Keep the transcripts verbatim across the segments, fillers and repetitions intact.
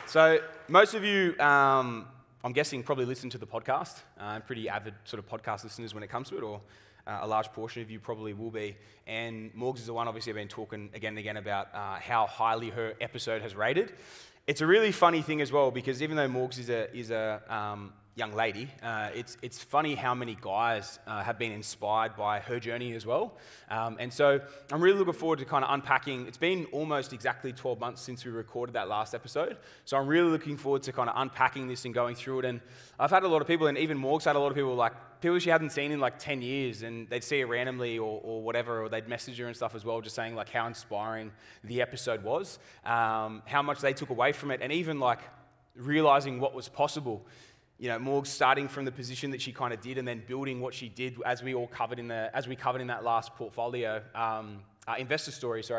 So most of you, um, I'm guessing, probably listen to the podcast. Uh, pretty avid sort of podcast listeners when it comes to it, or uh, a large portion of you probably will be. And Morgs is the one, obviously, I've been talking again and again about uh, how highly her episode has rated. It's a really funny thing as well, because even though Morgs is a is a um, young lady, uh, it's it's funny how many guys uh, have been inspired by her journey as well. Um, and so I'm really looking forward to kind of unpacking. It's been almost exactly twelve months since we recorded that last episode. So I'm really looking forward to kind of unpacking this and going through it. And I've had a lot of people, and even Morgs had a lot of people, like people she hadn't seen in like ten years, and they'd see her randomly or, or whatever, or they'd message her and stuff as well, just saying like how inspiring the episode was, um, how much they took away from it, and even like realizing what was possible. You know, Morg starting from the position that she kind of did, and then building what she did, as we all covered in the as we covered in that last portfolio um, uh, investor story. Sorry,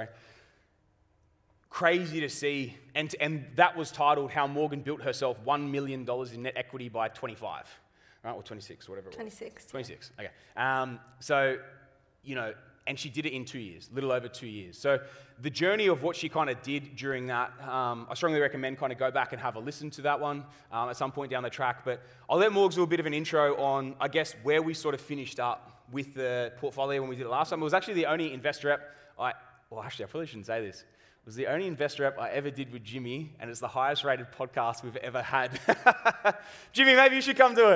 crazy to see, and and that was titled "How Morgan Built Herself One Million Dollars in Net Equity by twenty-five," right, or twenty-six, whatever it was. twenty-six. twenty-six. Okay. Um, so, you know. And she did it in two years, a little over two years. So the journey of what she kind of did during that, um, I strongly recommend kind of go back and have a listen to that one um, at some point down the track. But I'll let Morgs do a bit of an intro on, I guess, where we sort of finished up with the portfolio when we did it last time. It was actually the only investor app I, well, actually, I probably shouldn't say this. It was the only investor app I ever did with Jimmy, and it's the highest rated podcast we've ever had. Jimmy, maybe you should come do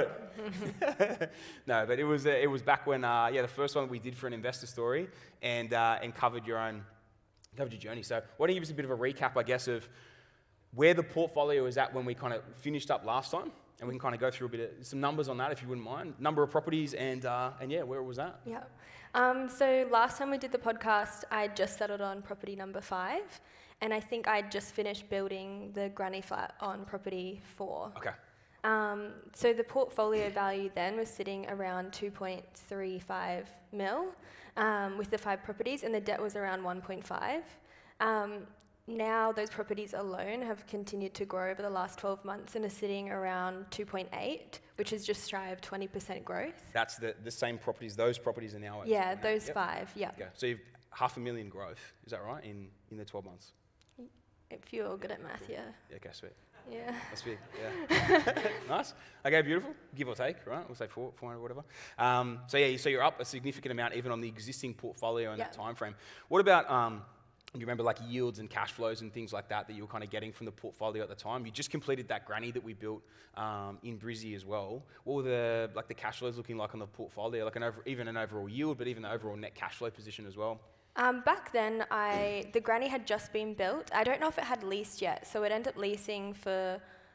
it. No, but it was uh, it was back when uh, yeah the first one we did for an investor story, and uh, and covered your own covered your journey. So why don't you give us a bit of a recap, I guess, of where the portfolio is at when we kind of finished up last time, and we can kind of go through a bit of some numbers on that if you wouldn't mind, number of properties, and uh, and yeah, where it was at. Yeah. Um, so last time we did the podcast, I just settled on property number five, and I think I just finished building the granny flat on property four. Okay. Um, so the portfolio value then was sitting around two point three five mil um, with the five properties, and the debt was around one point five. Um, now those properties alone have continued to grow over the last twelve months and are sitting around two point eight, which is just shy of twenty percent growth. That's the, the same properties, those properties are now at Yeah, those yep. five, yeah. Okay, so you've half a million growth, is that right, in, in the twelve months? If you're good at math, yeah. Yeah, okay, sweet. Yeah. That's big, yeah. Nice. Okay, beautiful. Give or take, right? We'll say four, four hundred, whatever. Um, so yeah, so you're up a significant amount even on the existing portfolio in yep. that time frame. What about, um, you remember like yields and cash flows and things like that that you were kind of getting from the portfolio at the time? You just completed that granny that we built um, in Brizzy as well. What were the like the cash flows looking like on the portfolio? Like an over, even an overall yield, but even the overall net cash flow position as well? Um, back then, I the granny had just been built. I don't know if it had leased yet, so it ended up leasing for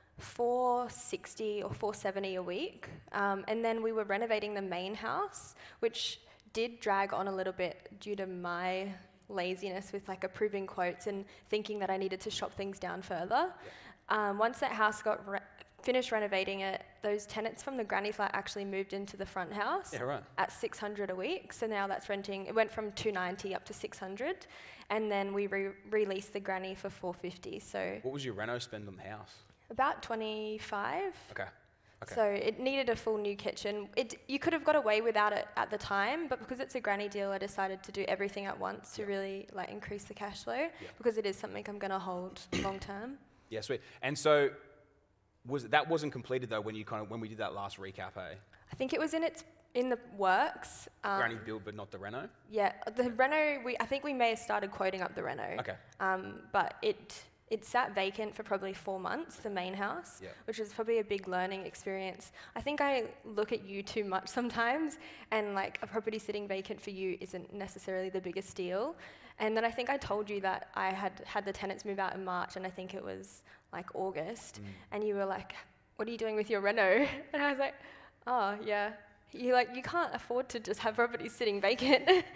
four sixty or four seventy a week. Um, and then we were renovating the main house, which did drag on a little bit due to my laziness with like approving quotes and thinking that I needed to shop things down further. Yeah. Um, once that house got re- finished renovating it, those tenants from the granny flat actually moved into the front house yeah, right. at six hundred a week. So now that's renting, it went from two ninety up to six hundred, and then we re- released the granny for four fifty. So what was your reno spend on the house? About twenty-five. Okay. Okay. So it needed a full new kitchen. It you could have got away without it at the time, but because it's a granny deal, I decided to do everything at once to yeah. really like increase the cash flow yeah. because it is something I'm going to hold long term. Yeah, sweet. And so was that wasn't completed though when you kind of when we did that last recap, eh? I think it was in its in the works. Um, granny build, but not the reno. Yeah, the reno. We I think we may have started quoting up the reno. Okay. Um, but it. It sat vacant for probably four months, the main house, yeah. which is probably a big learning experience. I think I look at you too much sometimes, and like a property sitting vacant for you isn't necessarily the biggest deal. And then I think I told you that I had had the tenants move out in March, and I think it was like August, mm. and you were like, "What are you doing with your reno?" And I was like, "Oh, yeah." You're like, you can't afford to just have properties sitting vacant. um,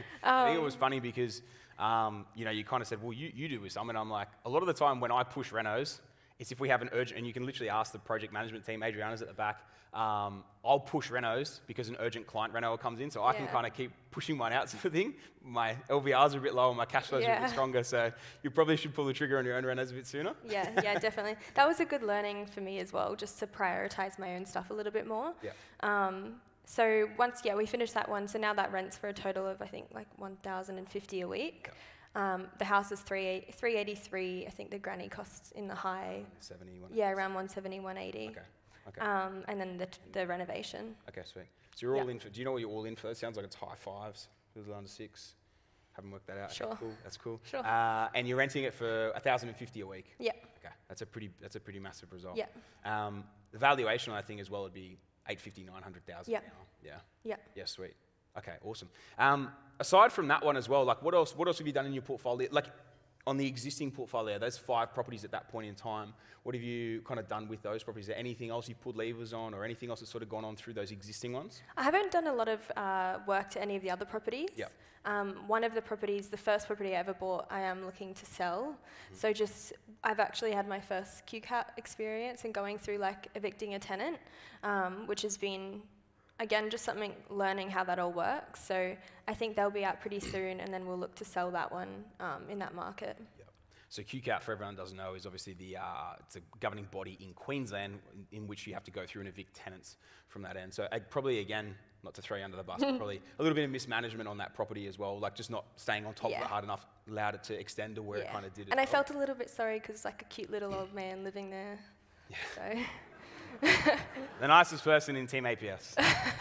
I think it was funny because Um, you know, you kind of said, well, you, you do with some, and I'm like, a lot of the time when I push renos, it's if we have an urgent, and you can literally ask the project management team, Adriana's at the back, um, I'll push renos because an urgent client reno comes in, so I yeah. can kind of keep pushing mine out sort of thing. My L V Rs are a bit lower, my cash flows yeah. are a bit stronger, so you probably should pull the trigger on your own renos a bit sooner. Yeah, yeah, definitely. That was a good learning for me as well, just to prioritize my own stuff a little bit more. Yeah. Um, So once, yeah, we finished that one. So now that rents for a total of, I think, like one thousand fifty a week. Um, the house is three three eighty three. I think the granny costs in the high. seventy, one Yeah, around one seventy, one eighty. Okay. Okay. Um, and then the, t- the renovation. Okay, sweet. So you're all Yeah. in for, do you know what you're all in for? It sounds like it's high fives, a little under six. Haven't worked that out. Okay, Sure. cool. That's cool. Sure. Uh, and you're renting it for one thousand fifty a week. Yeah. Okay, that's a pretty, that's a pretty massive result. Yeah. Um, the valuation, I think, as well would be eight fifty, nine hundred thousand Yeah. now. Yeah. Yeah. Yeah, sweet. Okay, awesome. Um, aside from that one as well, like what else, what else have you done in your portfolio? Like on the existing portfolio, those five properties at that point in time, what have you kind of done with those properties? Is there anything else you've put levers on or anything else that's sort of gone on through those existing ones? I haven't done a lot of uh, work to any of the other properties. Yep. Um, one of the properties, the first property I ever bought, I am looking to sell. Mm-hmm. So just, I've actually had my first Q CAT experience and going through like evicting a tenant, um, which has been, again, just something, learning how that all works. So I think they'll be out pretty soon and then we'll look to sell that one um, in that market. Yep. So Q CAT, for everyone who doesn't know, is obviously the uh, it's a governing body in Queensland in, in which you have to go through and evict tenants from that end. So uh, probably, again, not to throw you under the bus, but probably a little bit of mismanagement on that property as well, like just not staying on top Yeah. of it hard enough, allowed it to extend to where it kind of did. And I well. felt a little bit sorry because like a cute little old man living there. Yeah. So. The nicest person in Team A P S.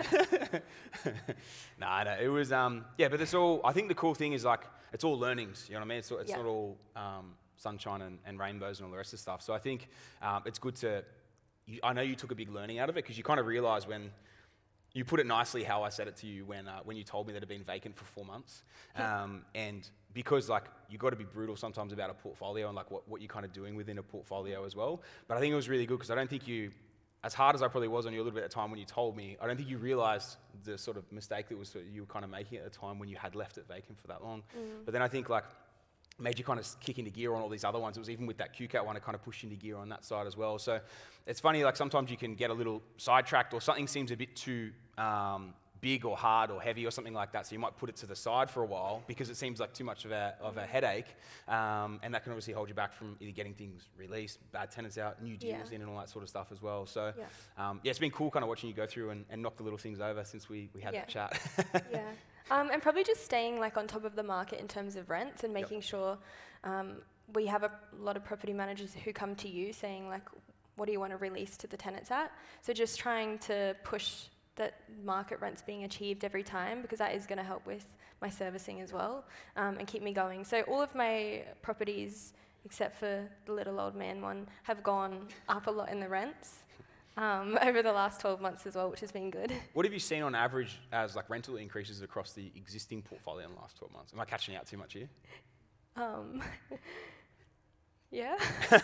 Nah, no, it was, um, yeah, but it's all, I think the cool thing is like, it's all learnings, you know what I mean? It's, it's Yeah. not all um, sunshine and, and rainbows and all the rest of the stuff. So I think um, it's good to, you, I know you took a big learning out of it because you kind of realize when, you put it nicely how I said it to you when uh, when you told me that it had been vacant for four months. Um, and because like you got to be brutal sometimes about a portfolio and like what, what you're kind of doing within a portfolio as well. But I think it was really good because I don't think you, as hard as I probably was on you a little bit at the time when you told me, I don't think you realized the sort of mistake that was sort of you were kind of making at the time when you had left it vacant for that long. Mm. But then I think like made you kind of kick into gear on all these other ones. It was even with that Q CAT one, it kind of pushed into gear on that side as well. So it's funny, like sometimes you can get a little sidetracked or something seems a bit too um, big or hard or heavy or something like that. So you might put it to the side for a while because it seems like too much of a, of a headache. Um, and that can obviously hold you back from either getting things released, bad tenants out, new deals Yeah. in and all that sort of stuff as well. So Yeah. um, yeah, it's been cool kind of watching you go through and, and knock the little things over since we, we had Yeah. that chat. Yeah. Um, and probably just staying like on top of the market in terms of rents and making sure um, we have a lot of property managers who come to you saying like, what do you want to release to the tenants at? So just trying to push that market rents being achieved every time because that is going to help with my servicing as well um, and keep me going. So all of my properties, except for the little old man one, have gone up a lot in the rents. Um, over the last twelve months as well, which has been good. What have you seen on average as like rental increases across the existing portfolio in the last twelve months? Am I catching out too much here? Um, yeah.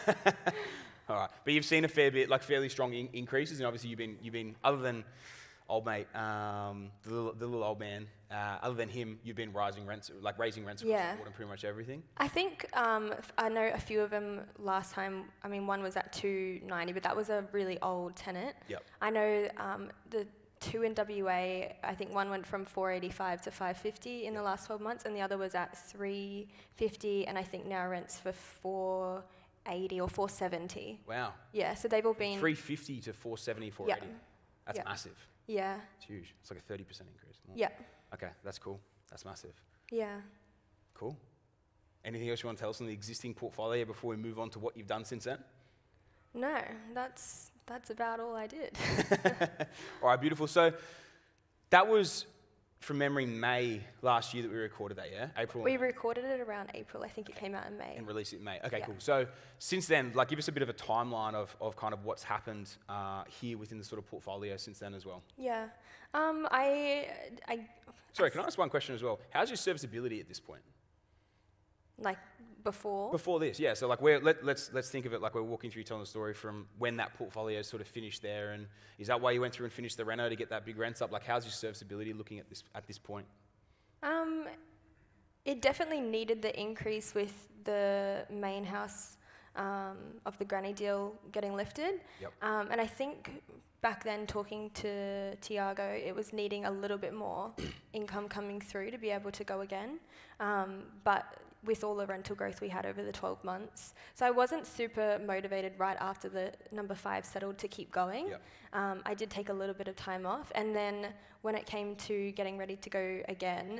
All right, but you've seen a fair bit, like fairly strong in- increases, and obviously you've been, you've been, other than old mate, um, the, little, the little old man, uh, other than him, you've been rising rents, like raising rents across Yeah. the board on pretty much everything. I think um, f- I know a few of them last time. I mean, one was at two ninety, but that was a really old tenant. Yep. I know um, the two in W A, I think one went from four eighty-five to five fifty in the last twelve months, and the other was at three fifty, and I think now rents for four eighty or four seventy. Wow. Yeah, so they've all been. three fifty to four seventy, four eighty. Yeah. That's Yeah. massive. Yeah, It's huge. It's like a thirty percent increase. yeah, Okay, that's cool. That's massive. yeah. Cool. Anything else you want to tell us on the existing portfolio before we move on to what you've done since then? No, that's that's about all I did. All right, beautiful. So that was, from memory, May last year that we recorded that, yeah? April We recorded it around April. I think it came out in May. and released it in May. Okay, Yeah. cool. So since then, like, give us a bit of a timeline of, of kind of what's happened uh, here within the sort of portfolio since then as well. Yeah. Um, I, I, Sorry, can I ask one question as well? How's your serviceability at this point? like before. Before this, yeah. So like, we're, let, let's let's think of it like we're walking through telling the story from when that portfolio sort of finished there, and is that why you went through and finished the reno to get that big rents up? Like, how's your serviceability looking at this at this point? Um, it definitely needed the increase with the main house um, of the granny deal getting lifted. Yep. Um, and I think back then, talking to Tiago, it was needing a little bit more income coming through to be able to go again. Um, but with all the rental growth we had over the twelve months. So I wasn't super motivated right after the number five settled to keep going. Yep. Um, I did take a little bit of time off. And then when it came to getting ready to go again,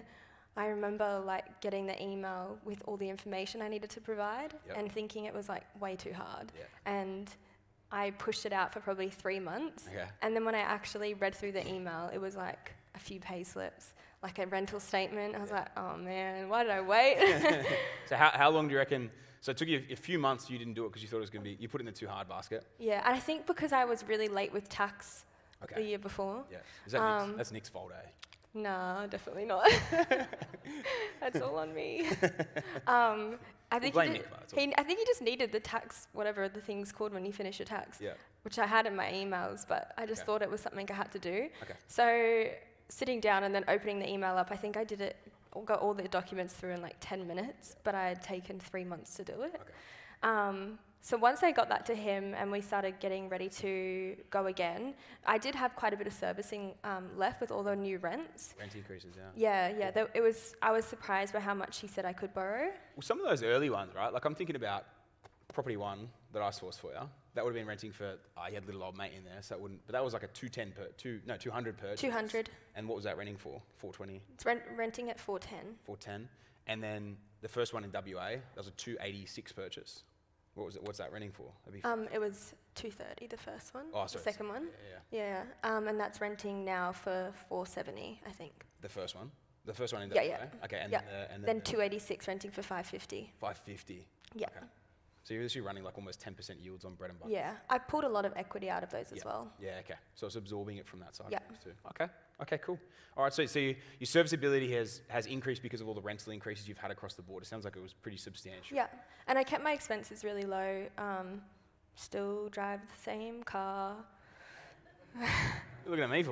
I remember like getting the email with all the information I needed to provide Yep. and thinking it was like way too hard. Yeah. And I pushed it out for probably three months. Okay. And then when I actually read through the email, it was like a few pay slips, like a rental statement. I was Yeah. like, oh man, why did I wait? So how, how long do you reckon, so it took you a few months, you didn't do it because you thought it was going to be, you put it in the too hard basket? Yeah, and I think because I was really late with tax Okay. the year before. Yeah. Is that Um, Nick's, that's Nick's fault, eh? No, definitely not. That's all on me. um, I think blame he, Nick, ju- but it's all- he, I think he just needed the tax, whatever the thing's called when you finish your tax, Yeah. which I had in my emails, but I just Okay. thought it was something I had to do. Okay. So sitting down and then opening the email up, I think I did it, got all the documents through in like ten minutes, but I had taken three months to do it. Okay. Um, so once I got that to him and we started getting ready to go again, I did have quite a bit of servicing um, left with all the new rents. Rent increases, yeah. Yeah, yeah. There, it was. I was surprised by how much he said I could borrow. Well, some of those early ones, right? Like I'm thinking about property one that I sourced for you. That would have been renting for, oh, you had little old mate in there, so it wouldn't, but that was like a two ten per, two, no, two hundred per. Two hundred. And what was that renting for? four twenty, It's rent, renting at four ten. four ten. And then the first one in W A, that was a two eighty-six purchase. What was it? What's that renting for? That'd be Um, it was two thirty. The first one. Oh, the sorry, second one. Yeah, yeah. Yeah. Um, and that's renting now for four seventy, I think. The first one? The first one in Yeah, W A? yeah. Okay, and Yeah. then, the, and Then then the two eighty six renting for five fifty. five fifty. Yeah. Okay. So you're literally running like almost ten percent yields on bread and butter. Yeah. I pulled a lot of equity out of those as Yeah. well. Yeah, okay. So it's absorbing it from that side. Yeah. of things too. Okay. Okay, cool. All right, so, so you, your serviceability has, has increased because of all the rental increases you've had across the board. It sounds like it was pretty substantial. Yeah. And I kept my expenses really low. Um, still drive the same car. You're looking at me for?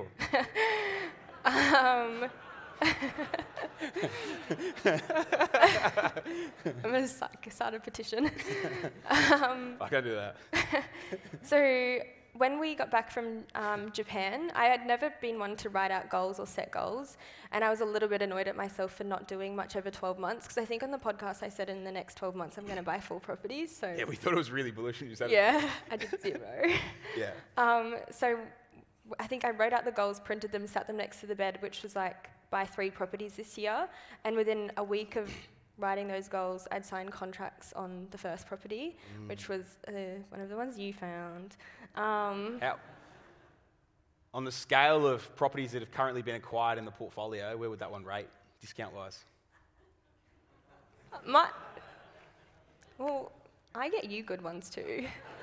Um, I'm going to start a petition. um, I can't do that. so when we got back from um, Japan, I had never been one to write out goals or set goals, and I was a little bit annoyed at myself for not doing much over twelve months, because I think on the podcast I said in the next twelve months I'm going to buy four properties. So Yeah, we thought it was really bullish when you said it. yeah, I did zero. Yeah. Um, so w- I think I wrote out the goals, printed them, sat them next to the bed, which was like buy three properties this year. And within a week of writing those goals, I'd signed contracts on the first property, Mm. which was uh, one of the ones you found. Um, How, on the scale of properties that have currently been acquired in the portfolio, where would that one rate, discount-wise? my, well, I get you good ones too.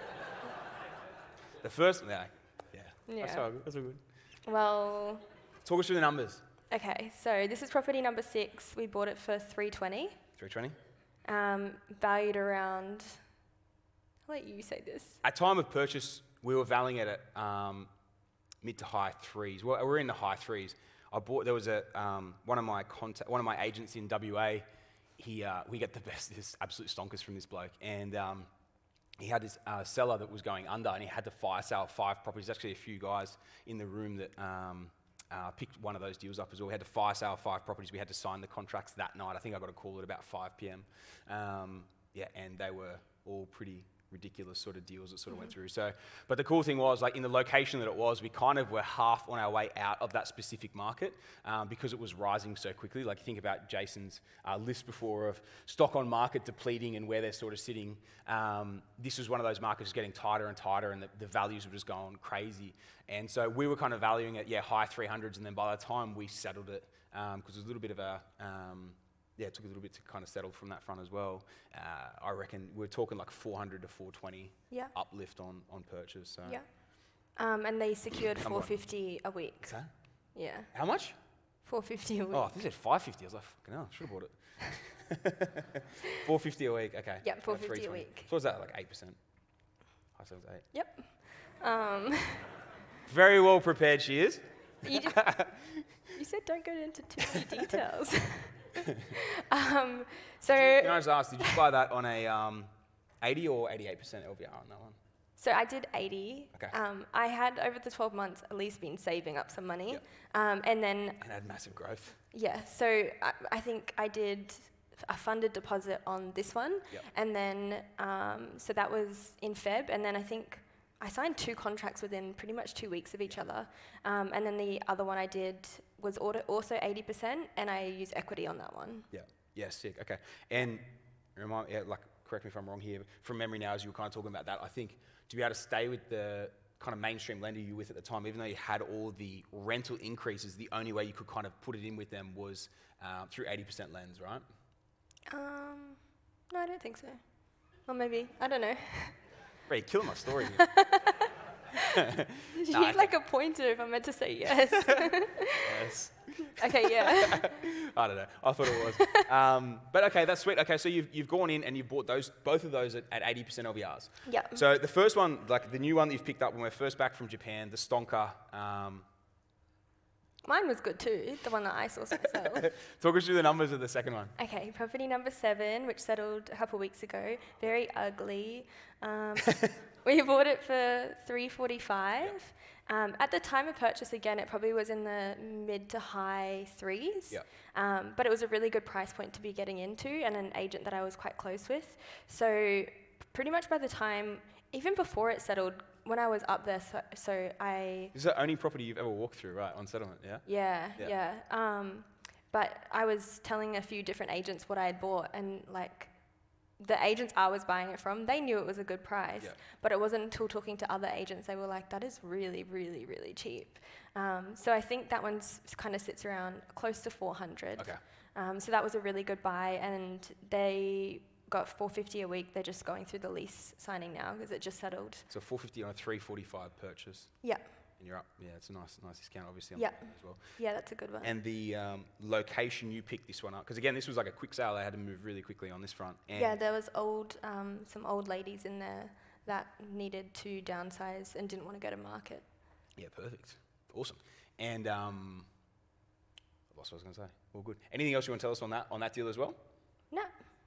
The first, no, yeah. Yeah. That's all good. That's all good. Well, Talk us through the numbers. okay, so this is property number six. We bought it for three twenty. three twenty. Um, valued around, I'll let you say this. At time of purchase, we were valuing it at um, mid to high threes. Well, we're in the high threes. I bought. There was a um, one of my contact, one of my agents in W A. He uh, we get the best, this absolute stonkers from this bloke, and um, he had this uh, seller that was going under, and he had to fire sale five properties. Actually, a few guys in the room that um, uh, picked one of those deals up as well. We had to fire sale five properties. We had to sign the contracts that night. I think I got a call at about five p.m. Um, yeah, and they were all pretty ridiculous sort of deals that sort of went through. So, but the cool thing was, like in the location that it was, we kind of were half on our way out of that specific market um, because it was rising so quickly. Like you think about Jason's uh, list before of stock on market depleting and where they're sort of sitting. Um, this was one of those markets getting tighter and tighter, and the, the values were just going crazy. And so we were kind of valuing it, yeah, high three hundreds, and then by the time we settled it, because um, it was a little bit of a um, yeah, it took a little bit to kind of settle from that front as well. Uh, I reckon we're talking like four hundred to four twenty Yeah. uplift on, on purchase. So. Yeah. Um, and they secured Come on. four fifty a week. What's that? Yeah. How much? four fifty a week. Oh, I think it said five fifty. I was like, fucking hell, I should have bought it. four fifty a week, okay. Yep, Uh, four fifty a three twenty. week. So what's that, like eight percent? High sevens, eight. Yep. Um, Very well prepared she is. you, just, you said don't go into too many details. um, so, Can I just ask, did you buy that on a um, eighty or eighty-eight percent L V R on that one? so I did eighty. Okay. Um, I had over the twelve months at least been saving up some money. Yep. Um, and then, And had massive growth. yeah, so I, I think I did a funded deposit on this one. Yep. And then, um, so that was in Feb. And then I think I signed two contracts within pretty much two weeks of each other. Um, and then the other one I did was auto- also eighty percent, and I use equity on that one. Yeah. Yeah, sick. Okay. And remind, yeah, like, correct me if I'm wrong here, from memory now, as you were kind of talking about that, I think to be able to stay with the kind of mainstream lender you were with at the time, even though you had all the rental increases, the only way you could kind of put it in with them was uh, through eighty percent lens, right? Um, no, I don't think so. Or maybe, I don't know. Ray, you're killing my story here. Did you Nah, need like a pointer if I meant to say yes? Yes. Okay, yeah. I don't know. I thought it was. Um, but okay, that's sweet. Okay, so you've, you've gone in and you've bought those, both of those at, at eighty percent L V Rs. Yeah. So the first one, like the new one that you've picked up when we're first back from Japan, the Stonka. Um, Mine was good too, the one that I sourced myself. talk us through the numbers of the second one. Okay, property number seven, which settled a couple of weeks ago. Very ugly. Um, we bought it for three forty-five. Um, at the time of purchase, again, it probably was in the mid to high threes. Yep. Um, but it was a really good price point to be getting into, and an agent that I was quite close with. So pretty much by the time, even before it settled, when I was up there, so, so I... This is the only property you've ever walked through, right, on settlement, yeah? Yeah, Yeah. yeah. Um, but I was telling a few different agents what I had bought, and like the agents I was buying it from, they knew it was a good price. Yeah. But it wasn't until talking to other agents they were like, that is really, really, really cheap. Um, so I think that one kind of sits around close to four hundred. Okay. Um, so that was a really good buy, and they got four fifty a week. They're just going through the lease signing now because it just settled. So four fifty on a three forty-five purchase. Yeah. And you're up. Yeah, it's a nice, nice discount, obviously, on Yeah. that one as well. Yeah, that's a good one. And the um, location you picked this one up, because again, this was like a quick sale. They had to move really quickly on this front. And Yeah, there was old, um, some old ladies in there that needed to downsize and didn't want to go to market. Yeah, perfect. Awesome. And um, I lost what I was going to say. All good. Anything else you want to tell us on that on that deal as well? No.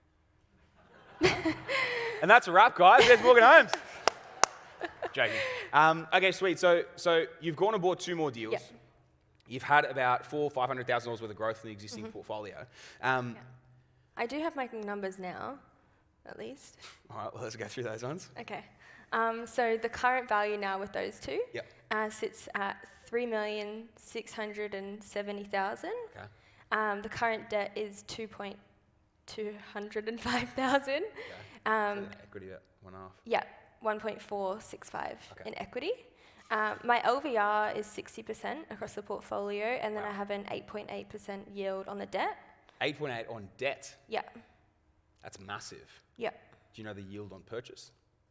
And that's a wrap, guys. There's Morgan Holmes. Joking. Um, okay, sweet. So, so you've gone and bought two more deals. Yep. You've had about four, five hundred thousand dollars worth of growth in the existing Mm-hmm. portfolio. Um, Yeah. I do have my numbers now, at least. All right, well, let's go through those ones. Okay. Um, so the current value now with those two Yep. uh, sits at three million six hundred seventy thousand. Okay. Um, the current debt is two point two hundred five thousand. Okay. Um, So equity at one and a half. yeah, one point four six five Okay. in equity. Um, my L V R is sixty percent across the portfolio, and then Wow. I have an eight point eight percent yield on the debt. eight point eight on debt. Yeah, That's massive. yeah. Do you know the yield on purchase?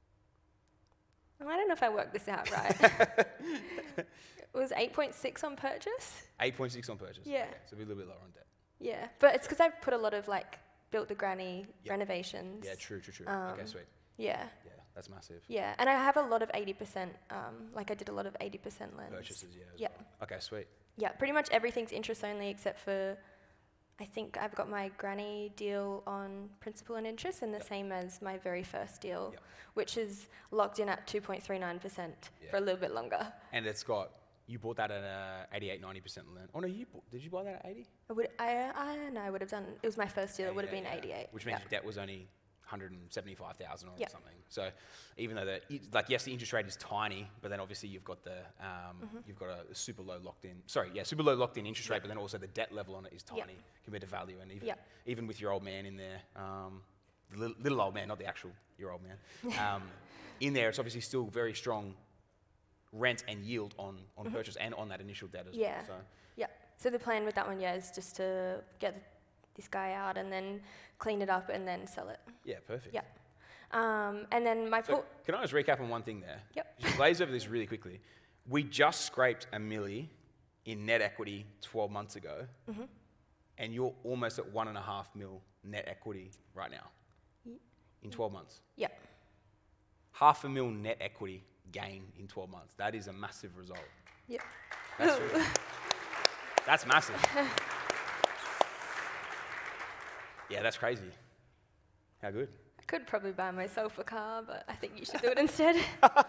Well, I don't know if I worked this out right. It was eight point six on purchase. eight point six on purchase. Yeah. Okay, so a little bit lower on debt. Yeah, but it's because I've put a lot of like built the granny Yep. renovations. Yeah, true, true, true. Um, okay, sweet. Yeah, Yeah, that's massive. yeah, and I have a lot of eighty percent. Um, like I did a lot of eighty percent lens. Purchases, yeah. as Yeah. well. Okay, sweet. Yeah, pretty much everything's interest only except for, I think I've got my granny deal on principal and interest, and the Yep. same as my very first deal, Yep. which is locked in at two point three nine percent Yeah. for a little bit longer. And it's got, you bought that at a eighty-eight, ninety percent lend. Oh no, you bought, did you buy that at eighty? I would, I, I no, I would have done. It was my first deal. It would have been Yeah, yeah. eighty-eight. Which means yeah. your debt was only one hundred seventy-five thousand or Yeah. something. So even though the, it- like, yes, the interest rate is tiny, but then obviously you've got the, um, Mm-hmm. you've got a super low locked in, sorry, yeah, super low locked in interest rate, but then also the debt level on it is tiny Yeah. compared to value. And even, Yeah. even with your old man in there, um, the little, little old man, not the actual, your old man, um, in there, it's obviously still very strong rent and yield on, on purchase and on that initial debt as Mm-hmm. Yeah. well. So Yeah. So the plan with that one, yeah, is just to get this guy out and then clean it up and then sell it. yeah, perfect. Yeah. Um, and then my So port. can I just recap on one thing there? Yep. Just glaze over this really quickly. We just scraped a milli in net equity twelve months ago, Mm-hmm. and you're almost at one and a half mil net equity right now in twelve months. Yeah. Half a mil net equity gain in twelve months. That is a massive result. Yeah. That's, really- that's massive. Yeah, that's crazy. How good. I could probably buy myself a car, but I think you should do it instead.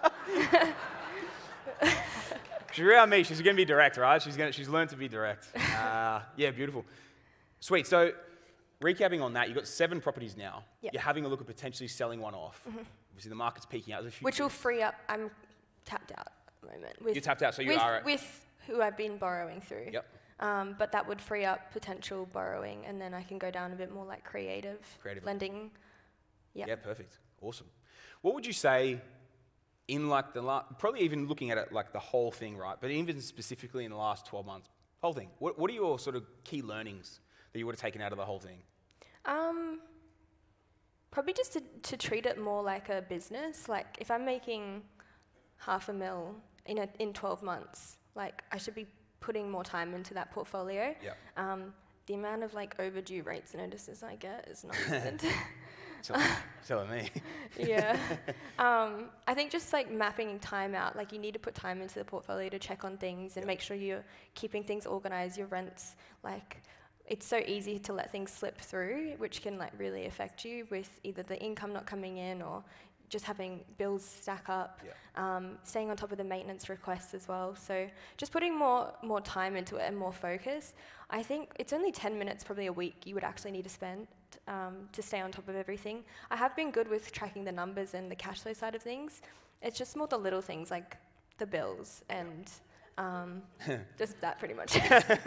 She's around me. She's going to be direct, right? She's going. She's learned to be direct. Uh, yeah, beautiful. Sweet. So, recapping on that, you've got seven properties now. Yep. You're having a look at potentially selling one off. Obviously, the market's peaking out. There's a few Which will things- free up. I'm tapped out at the moment. With, You're tapped out, so you with, are at- with who I've been borrowing through. Yep. Um, but that would free up potential borrowing, and then I can go down a bit more like creative, Creative. lending. Yeah. Yeah, perfect. Awesome. What would you say in like the last, probably even looking at it like the whole thing, right? But even specifically in the last twelve months, whole thing. What, what are your sort of key learnings that you would have taken out of the whole thing? Um, probably just to, to treat it more like a business. Like if I'm making half a mil in a, in twelve months, like I should be putting more time into that portfolio. Yeah. Um, the amount of like overdue rates notices I get is not good. Telling, telling me. Yeah. Um, I think just like mapping time out, like you need to put time into the portfolio to check on things and Yep. make sure you're keeping things organized, your rents, like it's so easy to let things slip through, which can like really affect you with either the income not coming in or just having bills stack up, Yeah. um, staying on top of the maintenance requests as well. So just putting more more time into it and more focus. I think it's only ten minutes probably a week you would actually need to spend um, to stay on top of everything. I have been good with tracking the numbers and the cash flow side of things. It's just more the little things like the bills and um, just that pretty much.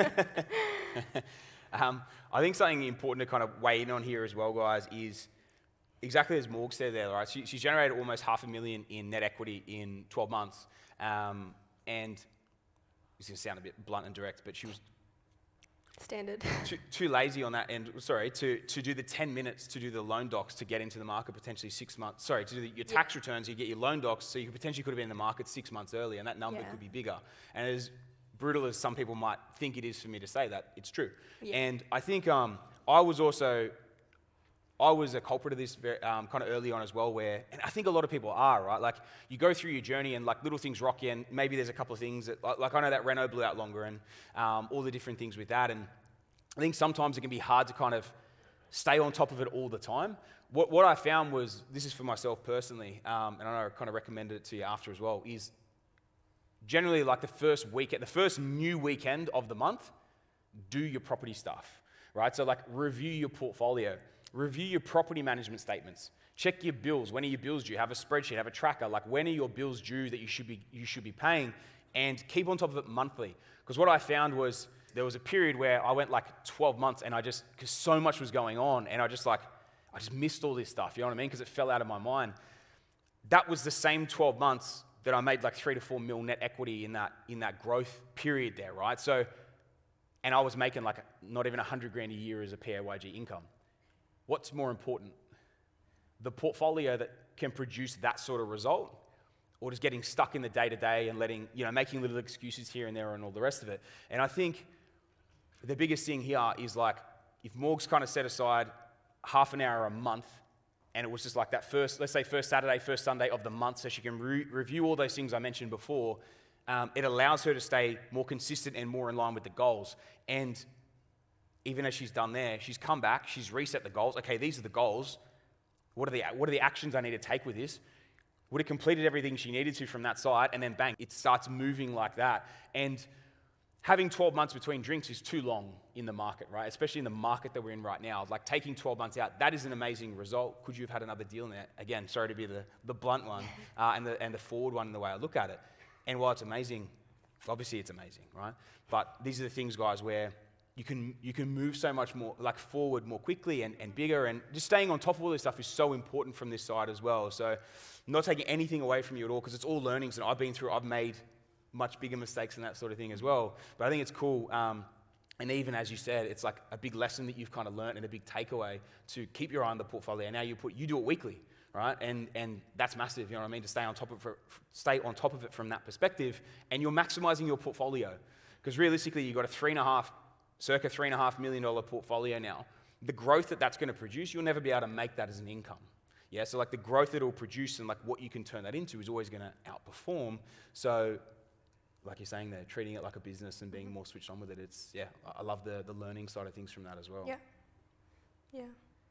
um, I think something important to kind of weigh in on here as well, guys, is exactly as Morg said there, right? She, she's generated almost half a million in net equity in twelve months. Um, and it's going to sound a bit blunt and direct, but she was Standard. too, too lazy on that end, sorry, to, to do the ten minutes to do the loan docs to get into the market potentially six months. Sorry, to do the, your tax Yeah. returns, you get your loan docs, so you could potentially could have been in the market six months earlier, and that number Yeah. could be bigger. And as brutal as some people might think it is for me to say that, it's true. Yeah. And I think um, I was also, I was a culprit of this very, um, kind of early on as well, where, and I think a lot of people are, right? Like, you go through your journey and like little things rock you, and maybe there's a couple of things that, like, like I know that Renault blew out longer and um, all the different things with that. And I think sometimes it can be hard to kind of stay on top of it all the time. What, what I found was, this is for myself personally, um, and I know I kind of recommended it to you after as well, is generally like the first weekend, the first new weekend of the month, do your property stuff, right? So like review your portfolio, review your property management statements, check your bills. When are your bills due? Have a spreadsheet, have a tracker. Like when are your bills due that you should be you should be paying, and keep on top of it monthly. Because what I found was there was a period where I went like twelve months and I just, because so much was going on, and I just like, I just missed all this stuff, you know what I mean? Because it fell out of my mind. That was the same twelve months that I made like three to four mil net equity in that in that growth period there, right? So, and I was making like not even a hundred grand a year as a P A Y G income. What's more important? The portfolio that can produce that sort of result, or just getting stuck in the day-to-day and letting, you know, making little excuses here and there and all the rest of it. And I think the biggest thing here is like, if Morg's kind of set aside half an hour a month, and it was just like that first, let's say first Saturday, first Sunday of the month, so she can re- review all those things I mentioned before, um, it allows her to stay more consistent and more in line with the goals. And even as she's done there, she's come back, she's reset the goals. Okay, these are the goals. What are the, what are the actions I need to take with this? Would have completed everything she needed to from that side, and then bang, it starts moving like that. And having twelve months between drinks is too long in the market, right? Especially in the market that we're in right now. Like taking twelve months out, that is an amazing result. Could you have had another deal in there? Again, sorry to be the, the blunt one uh, and, the, and the forward one in the way I look at it. And while it's amazing, obviously it's amazing, right? But these are the things, guys, where you can you can move so much more, like forward more quickly and, and bigger, and just staying on top of all this stuff is so important from this side as well. So I'm not taking anything away from you at all, because it's all learnings, and I've been through, I've made much bigger mistakes and that sort of thing as well. But I think it's cool, um, and even as you said, it's like a big lesson that you've kind of learned and a big takeaway to keep your eye on the portfolio. And now you put you do it weekly, right? And and that's massive, you know what I mean, to stay on top of it, stay on top of it from that perspective, and you're maximizing your portfolio. Because realistically, you've got a three and a half circa three and a half million dollar portfolio now. The growth that that's going to produce, you'll never be able to make that as an income. Yeah, so like the growth that it'll produce and like what you can turn that into is always going to outperform. So, like you're saying there, treating it like a business and being more switched on with it, it's, yeah, I love the, the learning side of things from that as well. Yeah. Yeah.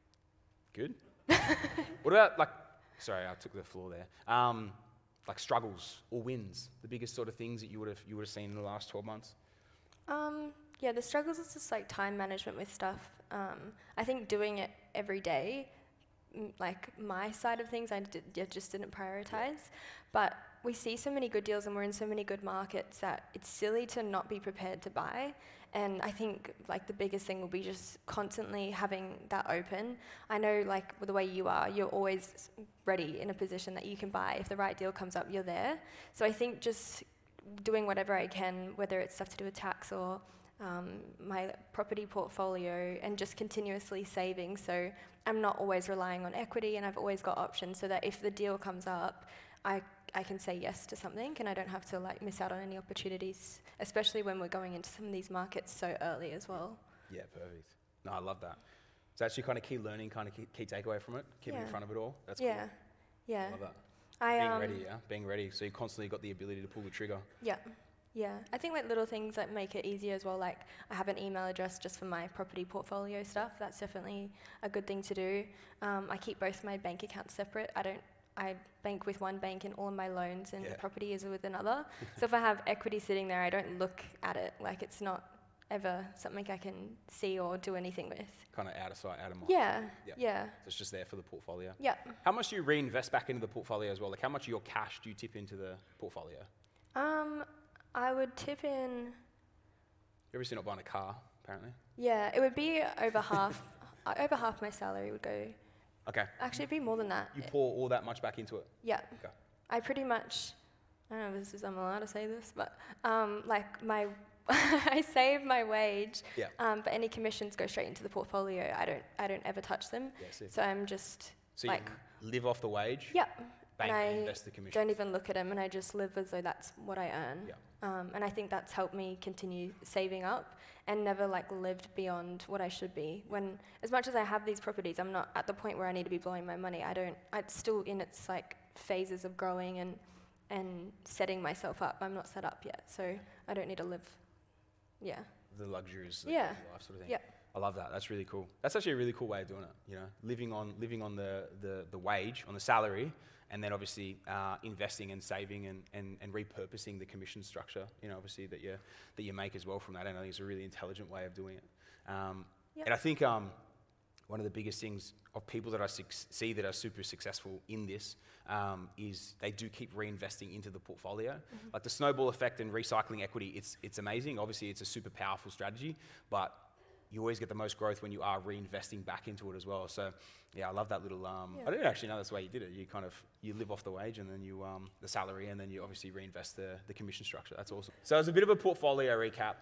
Good. What about like, sorry, I took the floor there. Um, like struggles or wins, the biggest sort of things that you would have you would have seen in the last twelve months? Um, yeah, the struggles is just like time management with stuff. Um, I think doing it every day, m- like my side of things, I did, I just didn't prioritize. But we see so many good deals and we're in so many good markets that it's silly to not be prepared to buy. And I think like the biggest thing will be just constantly having that open. I know like with the way you are, you're always ready in a position that you can buy. If the right deal comes up, you're there. So I think just doing whatever I can, whether it's stuff to do with tax or um, my property portfolio, and just continuously saving. So I'm not always relying on equity, and I've always got options so that if the deal comes up, I I can say yes to something, and I don't have to like miss out on any opportunities, especially when we're going into some of these markets so early as well. Yeah, perfect. No, I love that. It's actually kind of key learning, kind of key, key takeaway from it, keeping Yeah. in front of it all. That's Yeah, cool. yeah. I love that. I, Being um, ready, yeah? Being ready. So you constantly got the ability to pull the trigger. Yeah, yeah. I think like little things that make it easier as well. Like I have an email address just for my property portfolio stuff. That's definitely a good thing to do. Um, I keep both my bank accounts separate. I don't. I bank with one bank and all of my loans and Yeah. property is with another. So if I have equity sitting there, I don't look at it. Like it's not ever something I can see or do anything with. Kind of out of sight, out of mind. Yeah, Yeah. yeah, So it's just there for the portfolio. yeah. How much do you reinvest back into the portfolio as well? Like how much of your cash do you tip into the portfolio? Um, I would tip in. You're obviously not buying a car, apparently. Yeah, it would be over half. uh, over half my salary would go. Okay. Actually, it'd be more than that. You pour all that much back into it? Yeah. Okay. I pretty much, I don't know if this is, I'm allowed to say this, but um, like my, I save my wage, Yeah. um, but any commissions go straight into the portfolio. I don't, I don't ever touch them. Yeah, sick. So I'm just So like, you live off the wage, yeah, bank and I and invest the commission. don't even look at them, and I just live as though that's what I earn. Yeah. Um, and I think that's helped me continue saving up and never like lived beyond what I should be. When, as much as I have these properties, I'm not at the point where I need to be blowing my money. I don't, it's still in its like phases of growing and, and setting myself up. I'm not set up yet, so I don't need to live, yeah. The luxuries of Yeah. life sort of thing. Yeah. I love that. That's really cool. That's actually a really cool way of doing it. You know, living on living on the, the, the wage, on the salary, and then obviously uh, investing and saving and, and, and repurposing the commission structure. You know, obviously that you that you make as well from that. And I think it's a really intelligent way of doing it. Um, Yep. And I think um, one of the biggest things of people that I suc see that are super successful in this um, is they do keep reinvesting into the portfolio. Mm-hmm. Like the snowball effect and recycling equity, it's it's amazing. Obviously, it's a super powerful strategy, but you always get the most growth when you are reinvesting back into it as well. So, yeah, I love that little. Um, Yeah. I didn't actually know that's the way you did it. You kind of you live off the wage and then you um, the salary, and then you obviously reinvest the the commission structure. That's awesome. So, as a bit of a portfolio recap,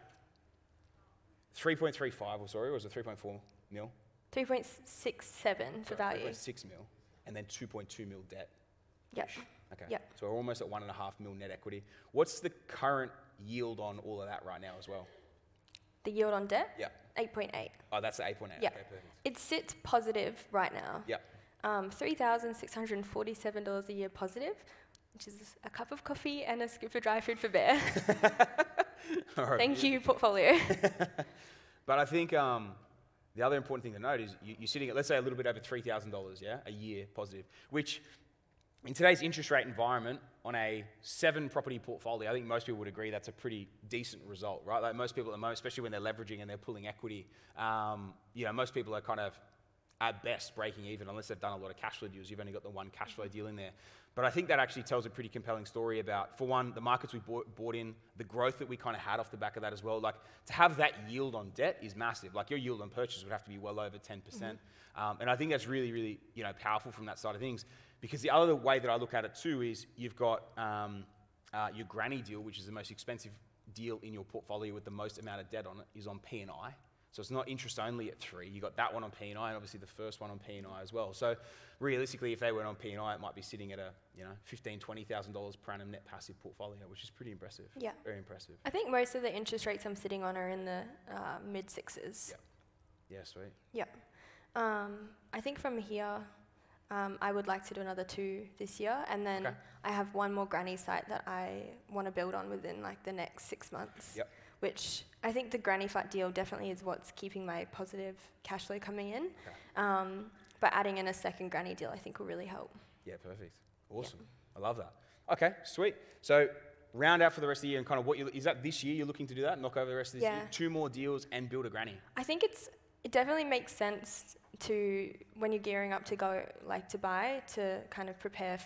three point three five, or sorry, or was it three point four mil? three point six seven for three value. point six mil, and then two point two mil debt. Yep. Okay. Yep. So we're almost at one and a half mil net equity. What's the current yield on all of that right now as well? The yield on debt? Yeah. eight point eight. Oh, that's the eight point eight. Yeah. Okay, perfect. It sits positive right now. Yeah. Um, three thousand six hundred forty-seven dollars a year positive, which is a cup of coffee and a scoop of dry food for Bear. All right. Thank you, portfolio. But I think um, the other important thing to note is you, you're sitting at, let's say, a little bit over three thousand dollars, yeah, a year positive, which in today's interest rate environment, on a seven property portfolio, I think most people would agree that's a pretty decent result, right? Like most people at the moment, especially when they're leveraging and they're pulling equity, um, you know, most people are kind of at best breaking even unless they've done a lot of cash flow deals. You've only got the one cash flow deal in there. But I think that actually tells a pretty compelling story about, for one, the markets we bought, bought in, the growth that we kind of had off the back of that as well. Like, to have that yield on debt is massive. Like, your yield on purchase would have to be well over ten percent. Mm-hmm. Um, and I think that's really, really, you know, powerful from that side of things. Because the other way that I look at it too is you've got um, uh, your granny deal, which is the most expensive deal in your portfolio with the most amount of debt on it, is on P and I. So it's not interest only at three. You got that one on P and I, and obviously the first one on P and I as well. So realistically, if they went on P and I, it might be sitting at a you know fifteen, twenty thousand dollars per annum net passive portfolio, which is pretty impressive. Yeah. Very impressive. I think most of the interest rates I'm sitting on are in the uh, mid sixes. Yeah. Yeah, sweet. Yep. Um, I think from here, um, I would like to do another two this year, and then Okay. I have one more granny site that I want to build on within like the next six months. Yep. Which I think the granny flat deal definitely is what's keeping my positive cash flow coming in. Okay. Um, but adding in a second granny deal, I think will really help. Yeah, perfect. Awesome. I love that. Okay, sweet. So round out for the rest of the year and kind of what you, is that this year you're looking to do that? Knock over the rest of this Yeah. year? Two more deals and build a granny. I think it's it definitely makes sense to, when you're gearing up to go like to buy, to kind of prepare f-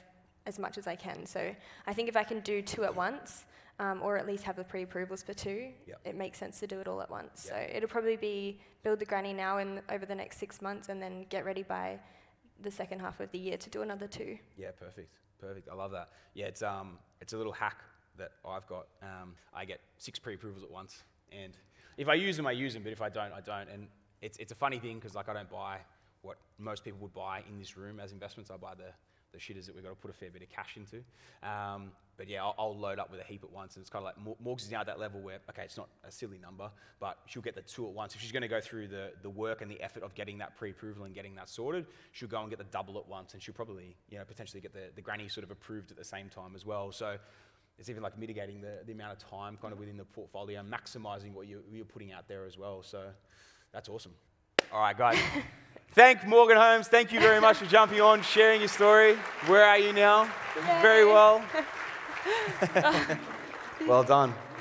as much as I can. So I think if I can do two at once, um, or at least have the pre-approvals for two, Yep. it makes sense to do it all at once. Yep. So it'll probably be build the granny now in over the next six months, and then get ready by the second half of the year to do another two. Yeah, perfect, perfect. I love that. Yeah, it's um, it's a little hack that I've got. Um, I get six pre-approvals at once, and if I use them, I use them. But if I don't, I don't. And it's it's a funny thing because like I don't buy what most people would buy in this room as investments. I buy the the shitters that we've got to put a fair bit of cash into. Um, but yeah, I'll, I'll load up with a heap at once, and it's kind of like Morgs is now at that level where, okay, it's not a silly number, but she'll get the two at once. If she's going to go through the, the work and the effort of getting that pre-approval and getting that sorted, she'll go and get the double at once, and she'll probably, you know, potentially get the, the granny sort of approved at the same time as well. So it's even like mitigating the, the amount of time kind of within the portfolio, maximizing what you, you're putting out there as well. So that's awesome. All right, guys. Thank Morgan Holmes. Thank you very much for jumping on, sharing your story. Where are you now? Yay. Very well. Well done.